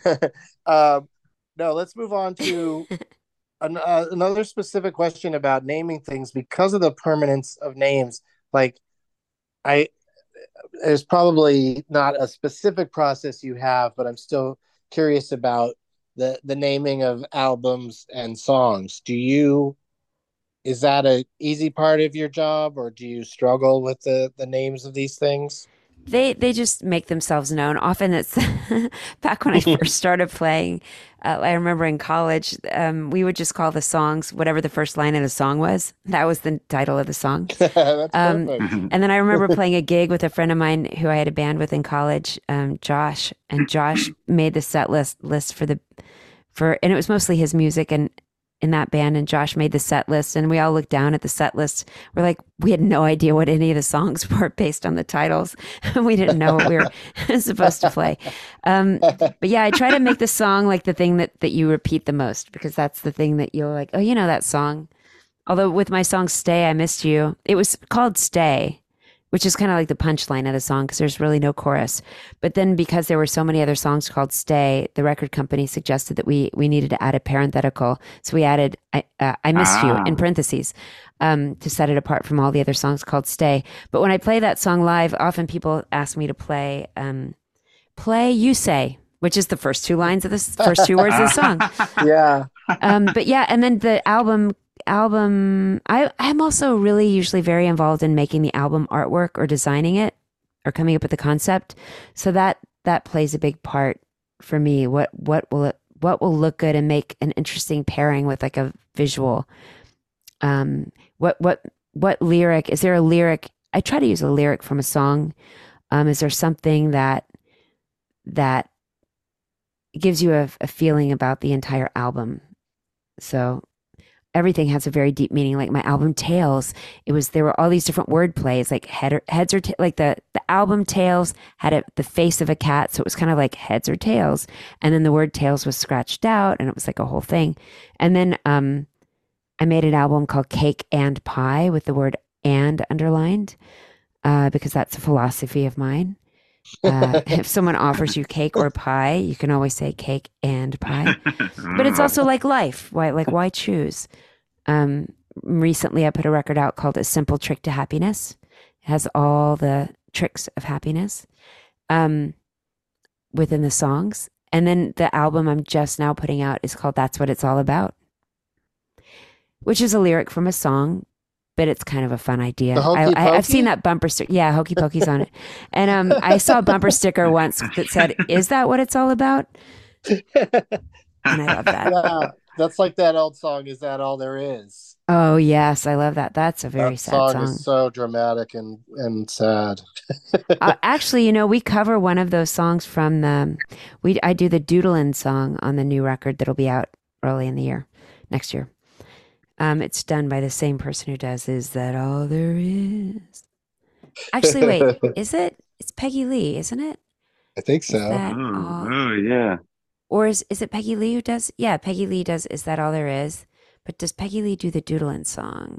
No, let's move on to another specific question about naming things because of the permanence of names. Like, there's probably not a specific process you have, but I'm still curious about the naming of albums and songs. Do you Is that a easy part of your job, or do you struggle with the names of these things? They just make themselves known. Often it's back when I first started playing. I remember in college, we would just call the songs whatever the first line of the song was. That was the title of the song. That's perfect. And then I remember playing a gig with a friend of mine who I had a band with in college, Josh, and Josh made the set list and it was mostly his music and in that band, and Josh made the set list, and we all looked down at the set list. We're like, we had no idea what any of the songs were based on the titles. We didn't know what we were supposed to play. But yeah, I try to make the song like the thing that you repeat the most, because that's the thing that you're like, oh, you know that song. Although with my song Stay, I Missed You, it was called Stay, which is kind of like the punchline of the song because there's really no chorus. But then because there were so many other songs called Stay, the record company suggested that we needed to add a parenthetical. So we added I Missed You in parentheses to set it apart from all the other songs called Stay. But when I play that song live, often people ask me to play You Say, which is the first two lines of the first two words of the song. Yeah. But yeah, and then the album I'm also really usually very involved in making the album artwork or designing it or coming up with the concept. So that plays a big part for me. What will look good and make an interesting pairing with like a visual. What lyric, is there a lyric? I try to use a lyric from a song. Is there something that gives you a feeling about the entire album? So everything has a very deep meaning. Like my album Tales, there were all these different word plays, like heads or like the album Tales had the face of a cat, so it was kind of like heads or tails, and then the word tails was scratched out, and it was like a whole thing. And then I made an album called Cake and Pie with the word "and" underlined because that's a philosophy of mine. If someone offers you cake or pie, you can always say cake and pie. But it's also like life. Why choose? Recently I put a record out called A Simple Trick to Happiness. It has all the tricks of happiness within the songs. And then the album I'm just now putting out is called That's What It's All About, which is a lyric from a song, but it's kind of a fun idea. I've seen that bumper sticker. Yeah, Hokey Pokey's on it. And I saw a bumper sticker once that said, "Is that what it's all about?" And I love that. Yeah, that's like that old song, Is That All There Is? Oh, yes. I love that. That's a very sad song. That song is so dramatic and sad. Actually, we cover one of those songs from I do the Doodlin' song on the new record that'll be out early in the year, next year. It's done by the same person who does Is That All There Is? Actually, wait, is it? It's Peggy Lee, isn't it? I think so. Oh, yeah. Or is it Peggy Lee who does? Yeah, Peggy Lee does Is That All There Is? But does Peggy Lee do the Doodlin' song?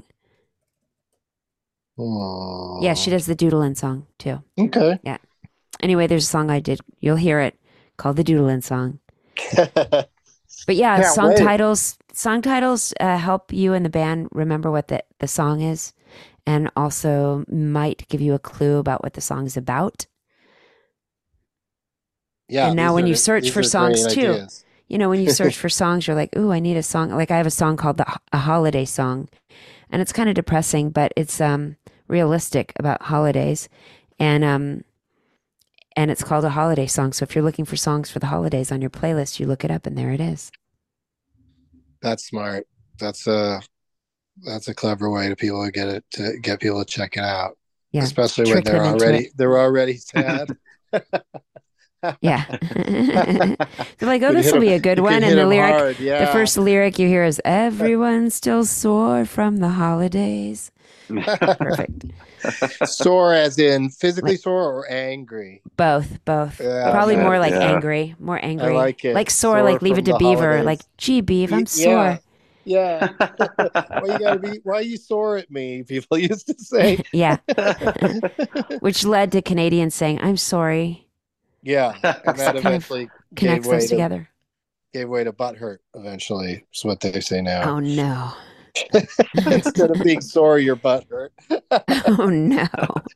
Oh. Yeah, she does the Doodlin' song too. Okay. Yeah. Anyway, there's a song I did. You'll hear it called the Doodlin' song. But yeah, song titles help you and the band remember what the song is, and also might give you a clue about what the song is about. Yeah. And now when you search for songs too, ideas. When you search for songs, you're like, ooh, I need a song. Like I have a song called a holiday song, and it's kind of depressing, but it's realistic about holidays, and it's called a holiday song. So if you're looking for songs for the holidays on your playlist, you look it up, and there it is. That's smart. That's a clever way to get people to check it out. Yeah, especially when they're already sad. Yeah. They're like, oh, this will be a good one. And the lyric, the first lyric you hear is, everyone's still sore from the holidays. Perfect. Sore as in physically sore or angry? Both. Yeah, probably more like angry. More angry. I like it. Like sore like Leave It to Beaver. Holidays. Like, gee, Beav, I'm sore. Yeah. Why are you sore at me? People used to say. Yeah. Which led to Canadians saying, I'm sorry. Yeah, and that eventually connects us together. Gave way to butthurt. Eventually, is what they say now. Oh no! Instead of being sore, your butt hurt. Oh no!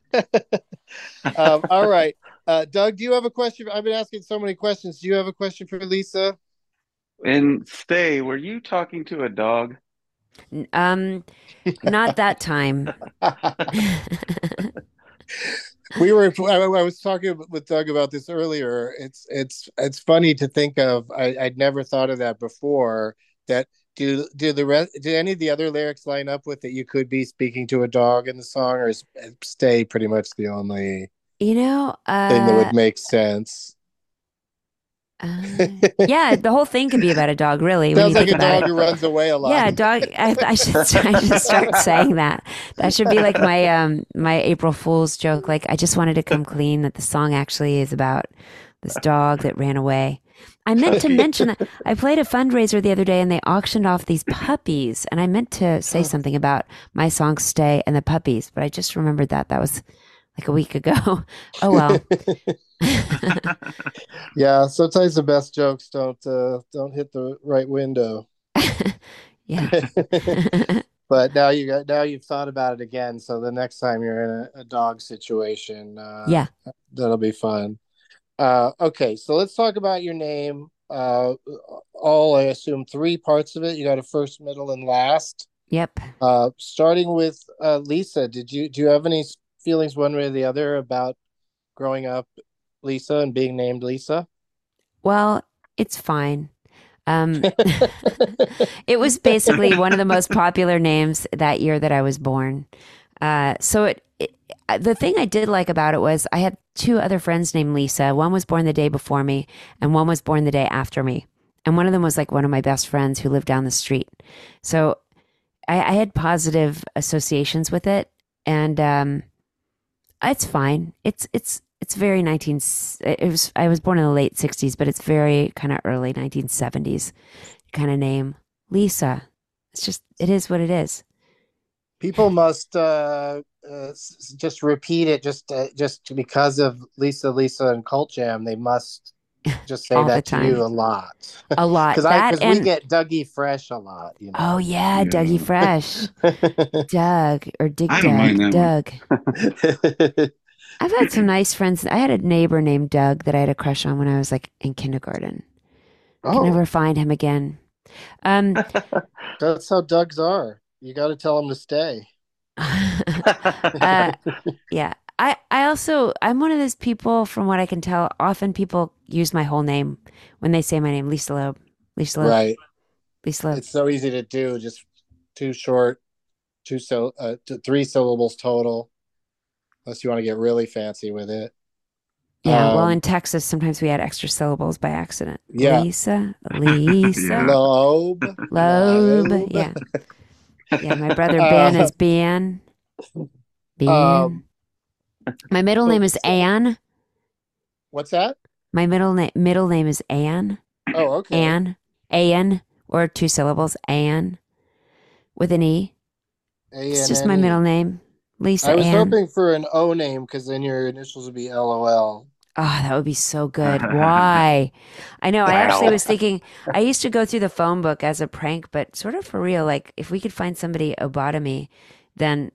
All right, Doug, do you have a question? I've been asking so many questions. Do you have a question for Lisa? And Stay, were you talking to a dog? Not that time. I was talking with Doug about this earlier. It's funny to think of. I'd never thought of that before. That do any of the other lyrics line up with that you could be speaking to a dog in the song, or is stay pretty much the only You know, thing that would make sense? yeah, the whole thing could be about a dog, really. When Sounds you like think a about dog it. who runs away a lot. Yeah, dog. I should start saying that. That should be like my April Fool's joke. Like, I just wanted to come clean that the song actually is about this dog that ran away. I meant to mention that I played a fundraiser the other day and they auctioned off these puppies, and I meant to say something about my song "Stay" and the puppies, but I just remembered that was like a week ago. Oh well. Yeah, sometimes the best jokes don't hit the right window. Yeah. But now you've thought about it again. So the next time you're in a dog situation, Yeah. that'll be fun. Okay, so let's talk about your name. All, I assume, three parts of it. You got a first, middle, and last. Yep. Starting with Lisa. Do you have any feelings one way or the other about growing up Lisa and being named Lisa? Well, it's fine. It was basically one of the most popular names that year that I was born. So the thing I did like about it was I had two other friends named Lisa. One was born the day before me, and one was born the day after me. And one of them was like one of my best friends who lived down the street. So I had positive associations with it, and it's fine. It's very I was born in the late 60s, but it's very kind of early 1970s kind of name. Lisa. It is what it is. People must just repeat it just because of Lisa and Cult Jam. They must just say All the that to time. you a lot. A lot. Because we get Dougie Fresh a lot. You know? Oh yeah, Dougie Fresh. Doug or Dig I don't mind Doug. that Doug. I've had some nice friends. I had a neighbor named Doug that I had a crush on when I was like in kindergarten. I can never find him again. That's how Dougs are. You got to tell them to stay. Yeah. I'm one of those people, from what I can tell, often people use my whole name when they say my name, Lisa Loeb. Lisa Loeb. Right. Lisa Loeb. It's so easy to do. Just too short, three syllables total. Unless you want to get really fancy with it. Yeah, well, in Texas, sometimes we had extra syllables by accident. Yeah. Lisa. Loeb. Yeah. Yeah, my brother Ben is Ben. Ben. My middle name is Anne. What's that? My middle name is Anne. Oh, okay. Anne, or two syllables, Anne, with an E. It's just my middle name, Lisa. I was Ann. hoping for an O name because then your initials would be LOL. Oh, that would be so good. Why? I know. I actually was thinking, I used to go through the phone book as a prank, but sort of for real. Like, if we could find somebody Obotomy, then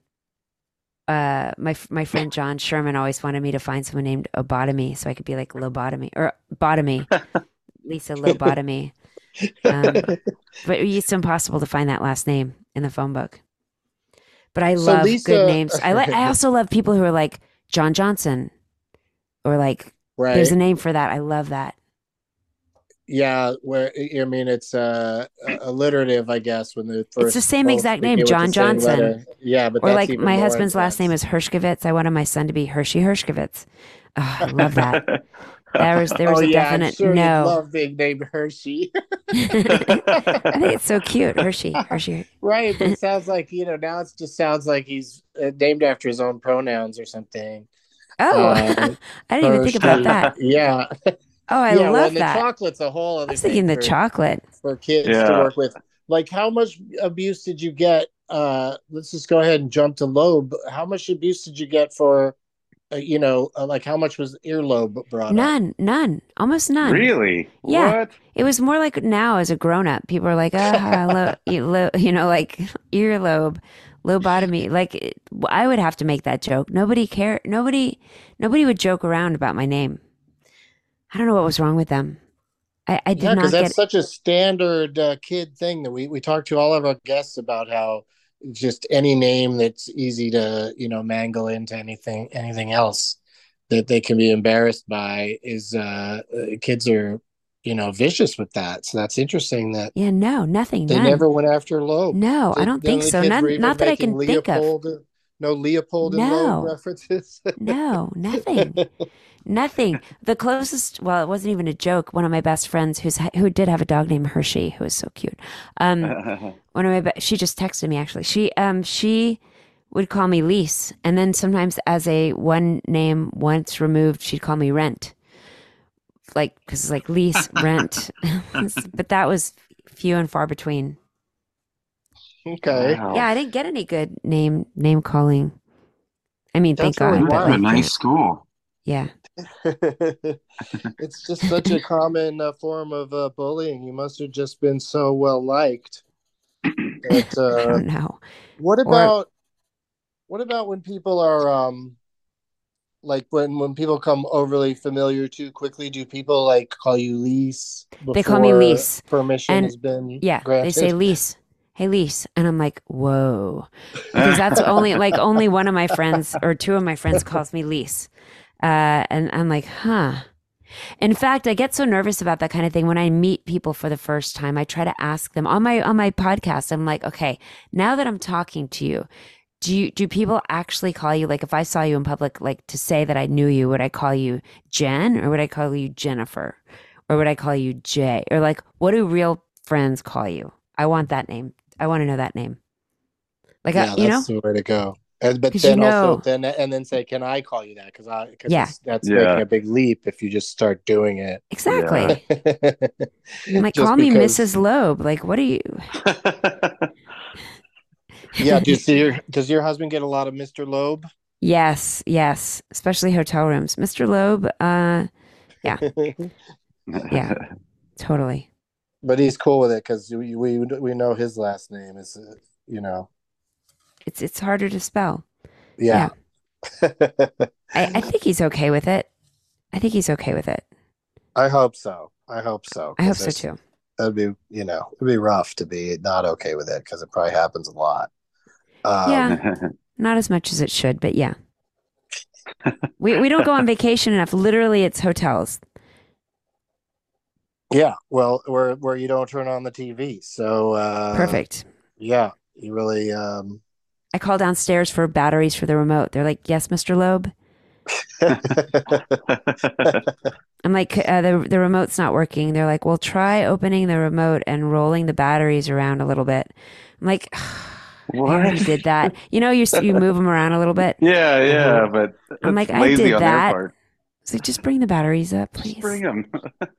my friend John Sherman always wanted me to find someone named Obotomy so I could be like Lobotomy or Botomy, Lisa Lobotomy. But it's impossible to find that last name in the phone book. But I love good names. I also love people who are like John Johnson. Or like, There's a name for that. I love that. Yeah, it's alliterative, I guess. When the first, it's the same exact name, John Johnson. Yeah, but or that's like even my more husband's intense. last name is Hershkovitz. I wanted my son to be Hershey Hershkovitz. Oh, I love that. There was a definite I'm sure no. you'd love being named Hershey. I think it's so cute, Hershey. Right, but it sounds like now it just sounds like he's named after his own pronouns or something. Oh, I didn't even think about that. Yeah. Oh, I love the that. Chocolate's a whole other I was thinking the chocolate for kids to work with. Like, how much abuse did you get? Let's just go ahead and jump to Loeb. How much abuse did you get for, like how much was earlobe brought up? None, almost none. Really? Yeah. What? It was more like now as a grown up, people are like, like earlobe. Lobotomy. Like, I would have to make that joke. Nobody would joke around about my name. I don't know what was wrong with them. I did Yeah, because not that's get. such a standard kid thing that we talk to all of our guests about how just any name that's easy to mangle into anything else that they can be embarrassed by is kids are vicious with that. So that's interesting that Yeah, no, nothing, they none. never went after Loeb. No, I Did don't none think of the so. kids were None, even not that I can making think of. Leopold? No Leopold and Loeb No, references. no, nothing. Nothing. The closest, well, it wasn't even a joke. One of my best friends who did have a dog named Hershey, who was so cute. One of she just texted me actually. She would call me Lise, and then sometimes as a one name once removed, she'd call me Rent, like because it's like Lise Rent, but that was few and far between. Okay. Yeah, Wow. I didn't get any good name calling. I mean, thank That's really God, but You went to a like, nice school. yeah. It's just such a common form of bullying. You must have just been so well liked. That, I don't know. what Or about when people are like when people come overly familiar too quickly? Do people like call you Lise they call me before Lise, permission and has been yeah, they say granted? Lise. Hey, Lise, and I'm like, whoa, because that's only one of my friends or two of my friends calls me Lise, and I'm like, huh. In fact, I get so nervous about that kind of thing when I meet people for the first time. I try to ask them on my podcast. I'm like, okay, now that I'm talking to you, do people actually call you, like if I saw you in public, like to say that I knew you, would I call you Jen or would I call you Jennifer or would I call you Jay, or like what do real friends call you? I want that name. I want to know that name. Like Yeah, you that's know, the way to go. But because then also then say, can I call you that? Because yeah, that's making Yeah. a big leap if you just start doing it. exactly. I'm like, Just call me because. Mrs. Loeb. Like, what are you? Yeah, does your husband get a lot of Mr. Loeb? Yes, yes, especially hotel rooms. Mr. Loeb, yeah, yeah, totally. But he's cool with it because we know his last name is you know It's harder to spell. yeah. I think he's okay with it. I think he's okay with it. I hope so. I hope so. I hope so too. That'd be it'd be rough to be not okay with it because it probably happens a lot. Yeah, not as much as it should, but yeah. We don't go on vacation enough. Literally, it's hotels. Yeah, well, where you don't turn on the TV, so Perfect. yeah, you really I call downstairs for batteries for the remote. They're like, "Yes, Mr. Loeb." I'm like, the remote's not working. They're like, well, try opening the remote and rolling the batteries around a little bit. I'm like, I already What? did that. You know, you move them around a little bit. Yeah, but I'm that's like, I lazy did on their that. part. It's like, just bring the batteries up, Just please. bring them.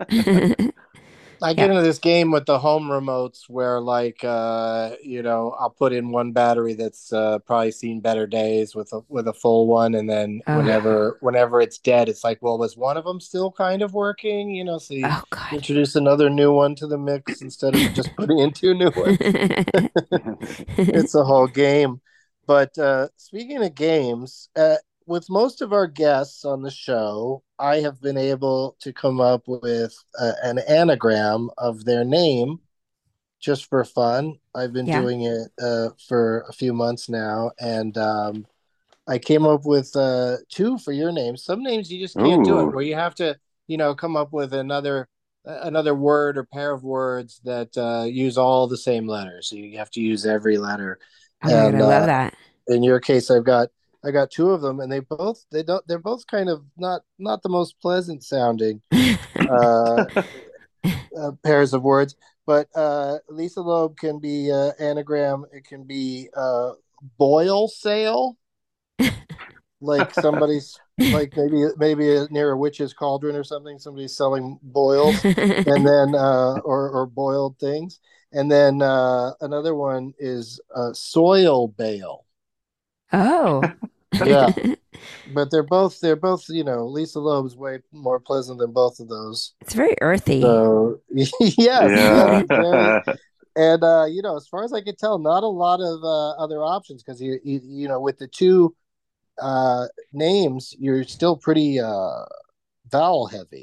I get into this game with the home remotes where like I'll put in one battery that's probably seen better days with a full one, and then Oh. whenever it's dead, it's like, well, was one of them still kind of working? So you Oh God. introduce another new one to the mix instead of just putting in two new ones. It's a whole game. But speaking of games, with most of our guests on the show, I have been able to come up with an anagram of their name just for fun. I've been Yeah. doing it for a few months now, and I came up with two for your name. Some names you just can't do it, Ooh. where you have to, come up with another word or pair of words that use all the same letters. You have to use every letter. Oh my God, And I love that. in your case, I got two of them, and they're both kind of not the most pleasant sounding uh, pairs of words. But Lisa Loeb can be anagram. It can be boil sale, like somebody's like maybe near a witch's cauldron or something. Somebody's selling boils, and then or boiled things. And then another one is soil bale. Oh. Yeah. But they're both Lisa Loeb's way more pleasant than both of those. It's very earthy. So yes, Yeah. very. And as far as I could tell, not a lot of other options, because you with the two names, you're still pretty vowel heavy.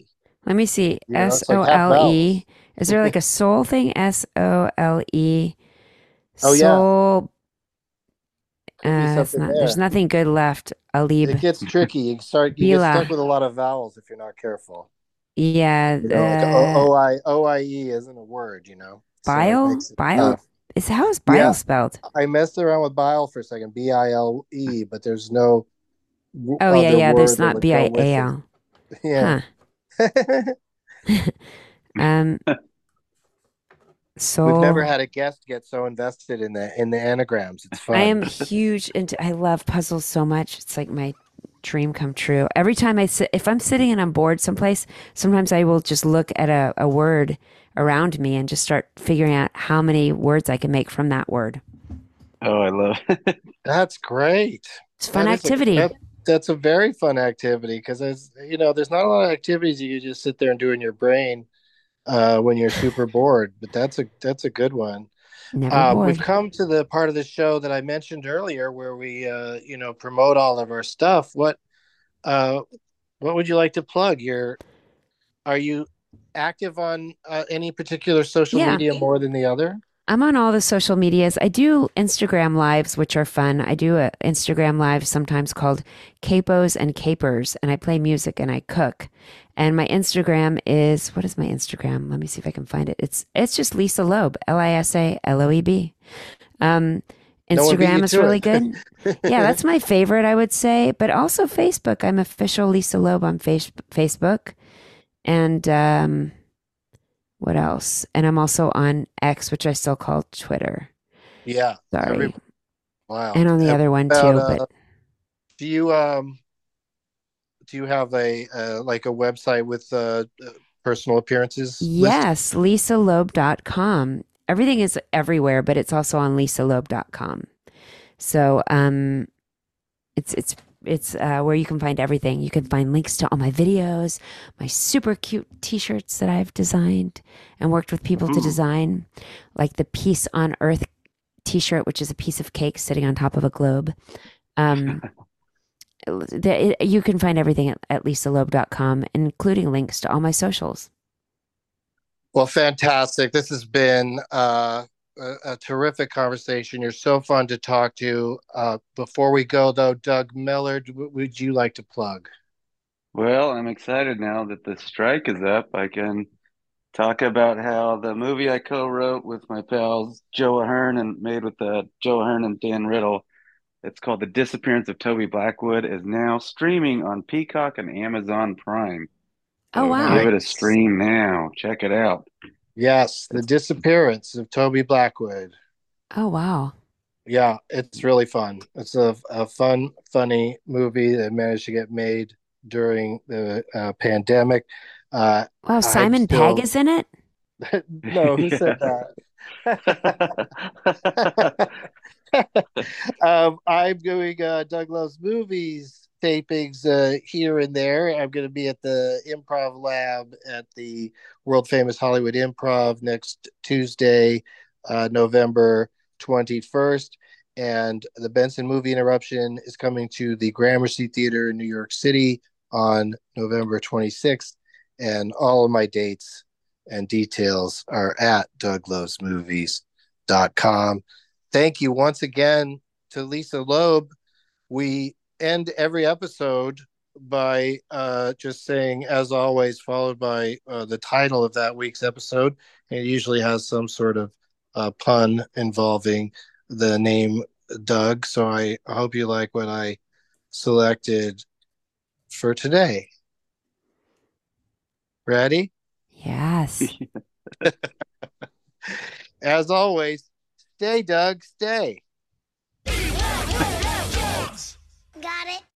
Let me see. You know, it's like half SOLE. vowels. Is there like a soul thing? SOLE. Oh, yeah. Soul. Could be That's something not. There's there. nothing good left. It Alib. gets tricky. You get stuck Bila. with a lot of vowels if you're not careful. Yeah. You know, like OIE isn't a word, you know. So it Bile. makes it Bile. tough. How is bile Yeah, spelled? I messed around with bile for a second, Bile, but there's no Oh yeah, other yeah. There's word that not would go with it. BIAL. Yeah. Huh. Um. We've never Soul. had a guest get so invested in the anagrams. It's I fun. am huge into. I love puzzles so much. It's like my dream come true. Every time I sit, if I'm sitting and I'm bored someplace, sometimes I will just look at a word around me and just start figuring out how many words I can make from that word. Oh, I love it. That's great. It's a fun That is activity. that's a very fun activity because there's not a lot of activities you can just sit there and do in your brain when you're super bored. But that's a good one. Never We've bored. come to the part of the show that I mentioned earlier where we promote all of our stuff. Uh, what would you like to plug? Are you active on any particular social Yeah. media more than the other? I'm on all the social medias. I do Instagram lives, which are fun. I do a Instagram live sometimes called Capos and Capers, and I play music and I cook. And my Instagram is, what is my Instagram? Let me see if I can find it. It's just Lisa Loeb, LISALOEB. No one beat you Instagram is to really it. good. Yeah, that's my favorite, I would say. But also Facebook. I'm official Lisa Loeb on Facebook. And what else? And I'm also on X, which I still call Twitter. Yeah. Sorry. Wow. And on the other one About, too, but do you have a like a website with personal appearances listed? yes, lisaloeb.com. Everything is everywhere, but it's also on lisaloeb.com. So it's where you can find everything. You can find links to all my videos, my super cute t-shirts that I've designed and worked with people to design, like the Peace on Earth t-shirt, which is a piece of cake sitting on top of a globe. You can find everything at lisaloeb.com, including links to all my socials. Well, fantastic. This has been a terrific conversation. You're so fun to talk to. Before we go, though, Doug Millard, would you like to plug? Well, I'm excited now that the strike is up. I can talk about how the movie I co-wrote with my pals Joe Ahern and made with Joe Ahern and Dan Riddle. It's called The Disappearance of Toby Blackwood, is now streaming on Peacock and Amazon Prime. Oh, So wow. give it a stream now. Check it out. Yes, The Disappearance of Toby Blackwood. Oh, wow. Yeah, it's really fun. It's a fun, funny movie that managed to get made during the pandemic. Wow, I'm Simon still Pegg is in it? no, who said that? I'm doing Doug Loves Movies tapings here and there. I'm going to be at the Improv Lab at the world famous Hollywood Improv next Tuesday, November 21st. And the Benson Movie Interruption is coming to the Gramercy Theater in New York City on November 26th. And all of my dates and details are at douglovesmovies.com. Thank you once again to Lisa Loeb. We end every episode by just saying, as always, followed by the title of that week's episode. And it usually has some sort of pun involving the name Doug. So I hope you like what I selected for today. Ready? Yes. As always, stay, Doug, stay. Got it.